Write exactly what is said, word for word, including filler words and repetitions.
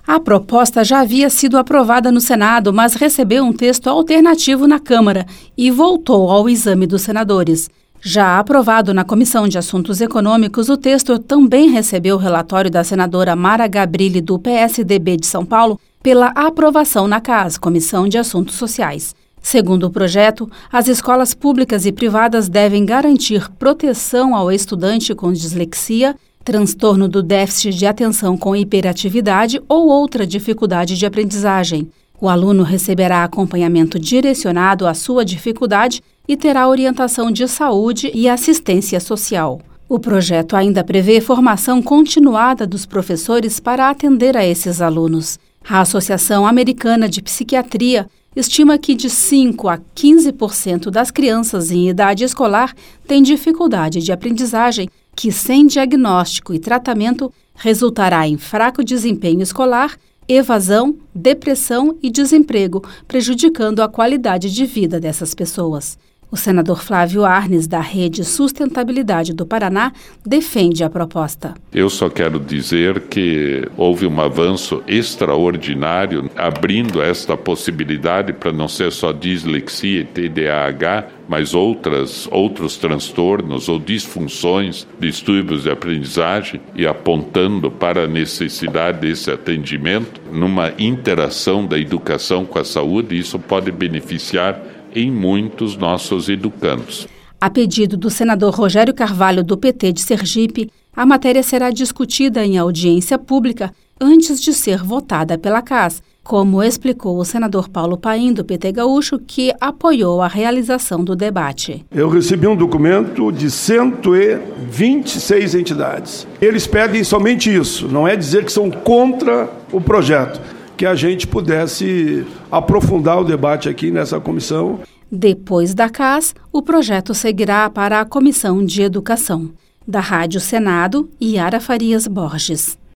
A proposta já havia sido aprovada no Senado, mas recebeu um texto alternativo na Câmara e voltou ao exame dos senadores. Já aprovado na Comissão de Assuntos Econômicos, o texto também recebeu o relatório da senadora Mara Gabrilli, do P S D B de São Paulo, pela aprovação na C A S, Comissão de Assuntos Sociais. Segundo o projeto, as escolas públicas e privadas devem garantir proteção ao estudante com dislexia, transtorno do déficit de atenção com hiperatividade ou outra dificuldade de aprendizagem. O aluno receberá acompanhamento direcionado à sua dificuldade e terá orientação de saúde e assistência social. O projeto ainda prevê formação continuada dos professores para atender a esses alunos. A Associação Americana de Psiquiatria estima que de cinco a quinze por cento das crianças em idade escolar têm dificuldade de aprendizagem que, sem diagnóstico e tratamento, resultará em fraco desempenho escolar, evasão, depressão e desemprego, prejudicando a qualidade de vida dessas pessoas. O senador Flávio Arnes, da Rede Sustentabilidade do Paraná, defende a proposta. Eu só quero dizer que houve um avanço extraordinário, abrindo esta possibilidade para não ser só dislexia e T D A H, mas outras, outros transtornos ou disfunções de distúrbios de aprendizagem e apontando para a necessidade desse atendimento numa interação da educação com a saúde. Isso pode beneficiar em muitos nossos educandos. A pedido do senador Rogério Carvalho, do P T de Sergipe, a matéria será discutida em audiência pública antes de ser votada pela C A S, como explicou o senador Paulo Paim, do P T gaúcho, que apoiou a realização do debate. Eu recebi um documento de cento e vinte e seis entidades. Eles pedem somente isso, não é dizer que são contra o projeto, que a gente pudesse aprofundar o debate aqui nessa comissão. Depois da C A S, o projeto seguirá para a Comissão de Educação. Da Rádio Senado, Yara Farias Borges.